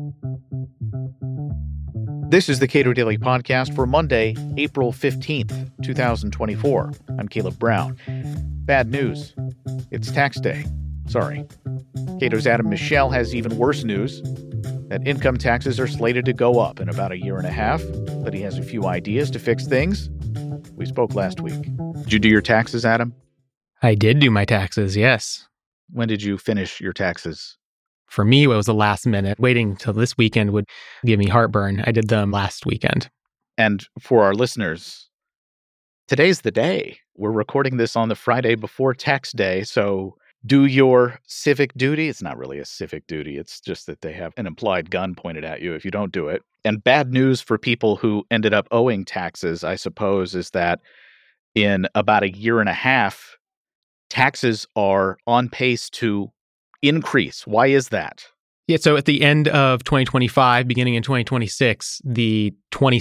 This is the Cato Daily Podcast for Monday, April 15th, 2024. I'm Caleb Brown. Bad news. It's tax day. Sorry. Cato's Adam Michel has even worse news, that income taxes are slated to go up in about a year and a half, but he has a few ideas to fix things. We spoke last week. Did you do your taxes, Adam? I did do my taxes, yes. When did you finish your taxes? For me, it was the last minute. Waiting till this weekend would give me heartburn. I did them last weekend. And for our listeners, today's the day. We're recording this on the Friday before tax day, so do your civic duty. It's not really a civic duty. It's just that they have an implied gun pointed at you if you don't do it. And bad news for people who ended up owing taxes, I suppose, is that in about a year and a half, taxes are on pace to increase. Why is that? Yeah, so at the end of 2025, beginning in 2026, the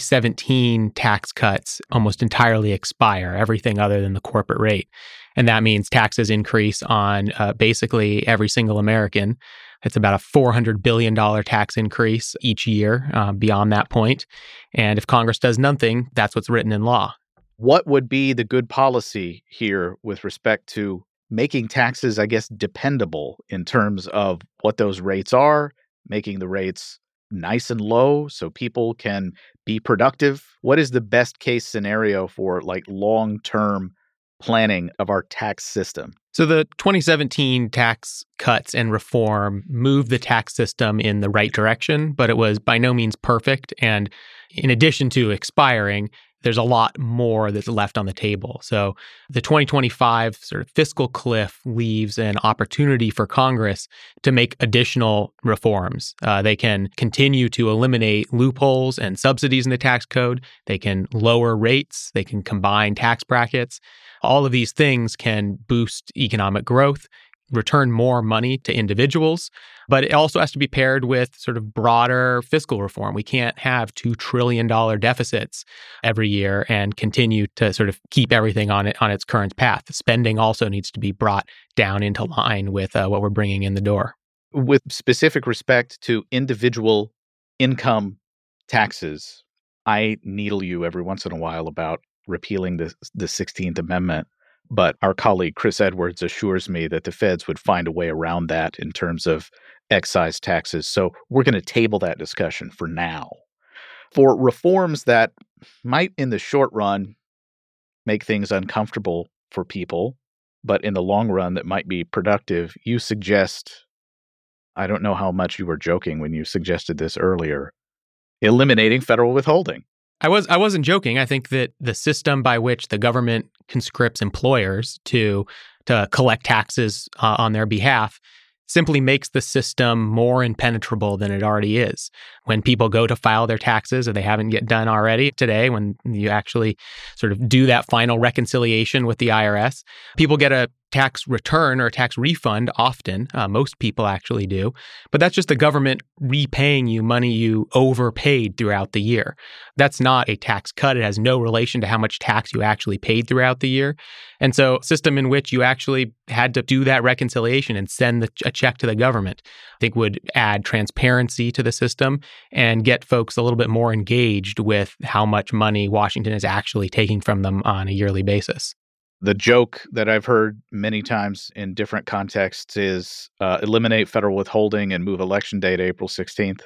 2017 tax cuts almost entirely expire, everything other than the corporate rate. And that means taxes increase on basically every single American. It's about a $400 billion tax increase each year beyond that point. And if Congress does nothing, that's what's written in law. What would be the good policy here with respect to making taxes, I guess, dependable in terms of what those rates are, making the rates nice and low so people can be productive? What is the best case scenario for long-term planning of our tax system? So the 2017 tax cuts and reform moved the tax system in the right direction, but it was by no means perfect. And in addition to expiring, there's a lot more that's left on the table. So the 2025 sort of fiscal cliff leaves an opportunity for Congress to make additional reforms. They can continue to eliminate loopholes and subsidies in the tax code. They can lower rates. They can combine tax brackets. All of these things can boost economic growth, return more money to individuals, but it also has to be paired with sort of broader fiscal reform. We can't have $2 trillion deficits every year and continue to sort of keep everything on its current path. Spending also needs to be brought down into line with what we're bringing in the door. With specific respect to individual income taxes, I needle you every once in a while about repealing the 16th Amendment. But our colleague Chris Edwards assures me that the feds would find a way around that in terms of excise taxes. So we're going to table that discussion for now. For reforms that might, in the short run, make things uncomfortable for people, but in the long run that might be productive, you suggest, I don't know how much you were joking when you suggested this earlier, eliminating federal withholding. I wasn't joking. I think that the system by which the government conscripts employers to collect taxes on their behalf simply makes the system more impenetrable than it already is. When people go to file their taxes, or they haven't yet done already today, when you actually sort of do that final reconciliation with the IRS, people get a tax return or a tax refund often. Most people actually do. But that's just the government repaying you money you overpaid throughout the year. That's not a tax cut. It has no relation to how much tax you actually paid throughout the year. And so a system in which you actually had to do that reconciliation and send a check to the government, I think would add transparency to the system and get folks a little bit more engaged with how much money Washington is actually taking from them on a yearly basis. The joke that I've heard many times in different contexts is eliminate federal withholding and move election day to April 16th.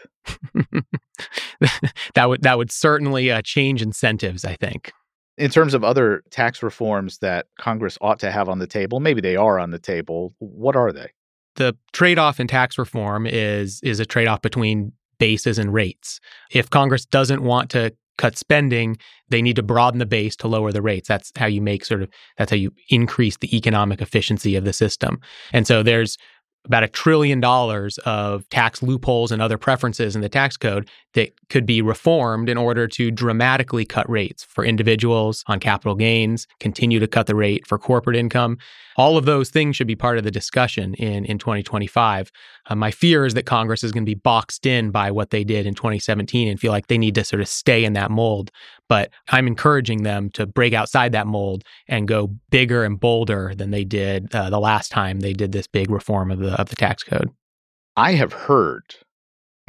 That would certainly change incentives, I think. In terms of other tax reforms that Congress ought to have on the table, maybe they are on the table. What are they? The trade-off in tax reform is a trade-off between bases and rates. If Congress doesn't want to cut spending, they need to broaden the base to lower the rates. That's how you that's how you increase the economic efficiency of the system. And so there's about $1 trillion of tax loopholes and other preferences in the tax code that could be reformed in order to dramatically cut rates for individuals on capital gains, continue to cut the rate for corporate income. All of those things should be part of the discussion in 2025. My fear is that Congress is going to be boxed in by what they did in 2017 and feel like they need to sort of stay in that mold. But I'm encouraging them to break outside that mold and go bigger and bolder than they did the last time they did this big reform of the tax code. I have heard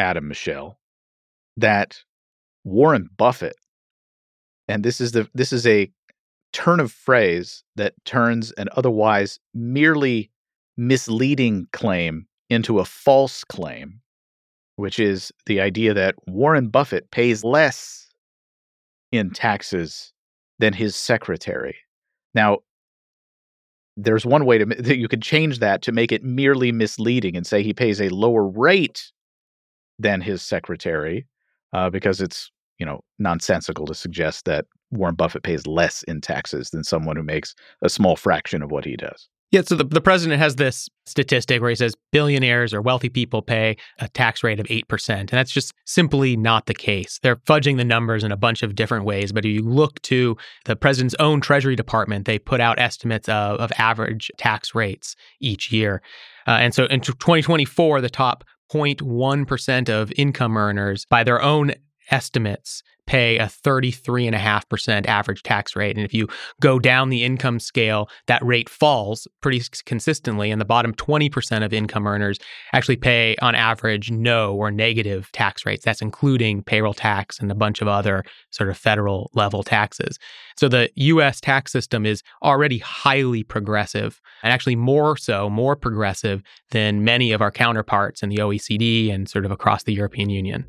Adam Michel, that Warren Buffett, and this is a turn of phrase that turns an otherwise merely misleading claim into a false claim, which is the idea that Warren Buffett pays less in taxes than his secretary. Now, there's one way that you could change that to make it merely misleading and say he pays a lower rate than his secretary, because it's, nonsensical to suggest that Warren Buffett pays less in taxes than someone who makes a small fraction of what he does. Yeah, so the president has this statistic where he says billionaires or wealthy people pay a tax rate of 8%. And that's just simply not the case. They're fudging the numbers in a bunch of different ways. But if you look to the president's own Treasury Department, they put out estimates of average tax rates each year. And so in 2024, the top 0.1% of income earners, by their own estimates, pay a 33.5% average tax rate. And if you go down the income scale, that rate falls pretty consistently. And the bottom 20% of income earners actually pay, on average, no or negative tax rates. That's including payroll tax and a bunch of other sort of federal level taxes. So the U.S. tax system is already highly progressive, and actually more progressive than many of our counterparts in the OECD and sort of across the European Union.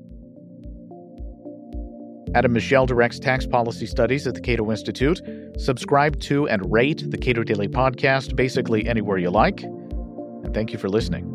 Adam Michel directs tax policy studies at the Cato Institute. Subscribe to and rate the Cato Daily Podcast basically anywhere you like. And thank you for listening.